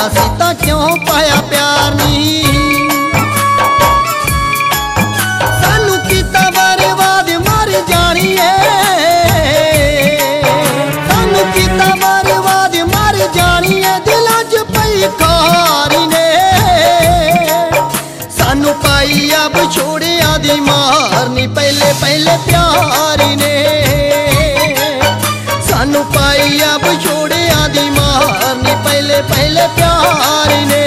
सी तां क्यों पाया प्यार नहीं। सानू कीता बर्बाद मर जानी है, सानू कीता बर्बाद मर जानी है। दिलां च पई खारी ने सानू पाई अब छोड़िया दी मारनी। पहले पहले प्यारी ने सानू पाई अब छोड़िया दी मारनी। पहले पहले प्यारी ने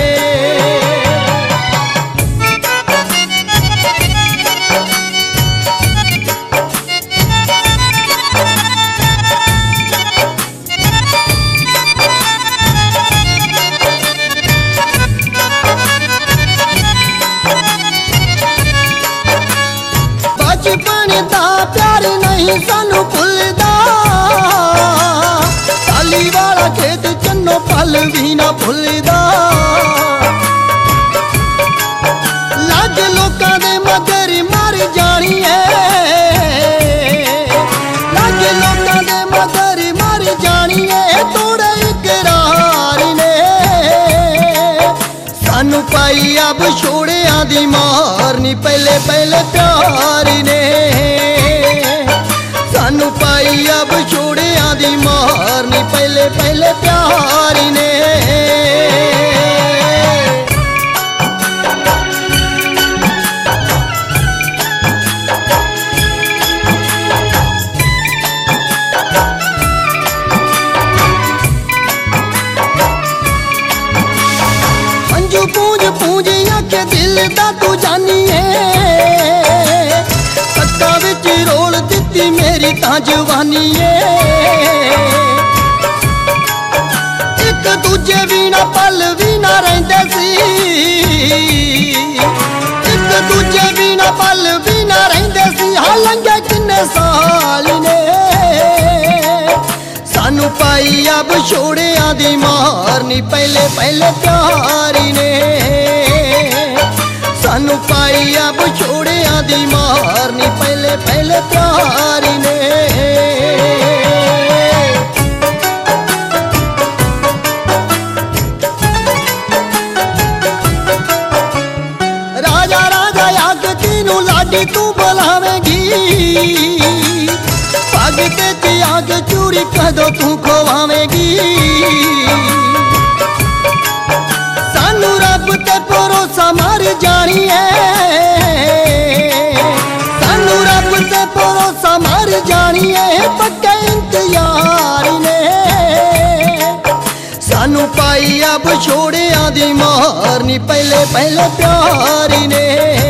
बचपन दा प्यार नहीं सानू भुलदा। टाली वाला खेत चन्नो पल भी ना भुलदा। लग लोकां दे मगर मर जानी है, लग लोकां दे मगर मर जानी है। तोड़े इकरार ने सानू पाई अब छोड़िया दी मारनी। पहले पहले प्यारी ने सानू पाई अब छोड़िया दी मारनी। पहले पहले प्यारी ने हंजू पूंज पूंज आखे दिल दा तू जानी है। पक्का विच रोल दित्ती मेरी तां जवानी है। एक दूजे बिना पल भी ना रहिंदे सी, एक दूजे बिना पल भी ना रहिंदे सी। हाँ लंघे किन्ने साल ने सानू पाई अब छोड़िया दी मारनी। पहले पहले प्यारी ने सानू पाई अब छोड़िया दी मारनी। पहले पहले प्यारी ने राजा राजा आग किनू लाडी तू बुलावेगी। पग ते आग चूड़ी कदों तू खोवावेगी। सानू रब ते भरोसा मर जानी है, सानू रब ते भरोसा मर जानी है। पक्के इंतजार ने सानू पाई अब छोड़िया दी मारनी। पहले पहले प्यारी ने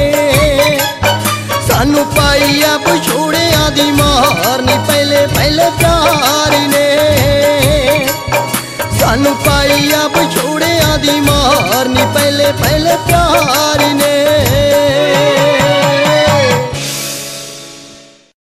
सानू पाई अब छोड़िया दी मारनी। पहले पहले प्यारी ने सानू पाई अब छोड़िया दी मारनी। पहले पहले प्यारी